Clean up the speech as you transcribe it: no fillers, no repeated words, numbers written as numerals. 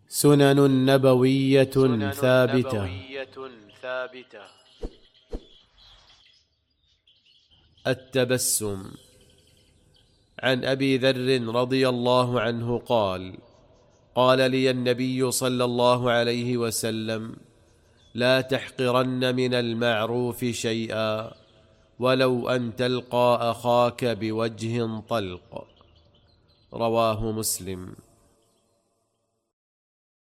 سنن نبوية ثابتة. التبسم. عن أبي ذر رضي الله عنه قال: قال لي النبي صلى الله عليه وسلم: لا تحقرن من المعروف شيئا ولو أن تلقى أخاك بوجه طلق. رواه مسلم.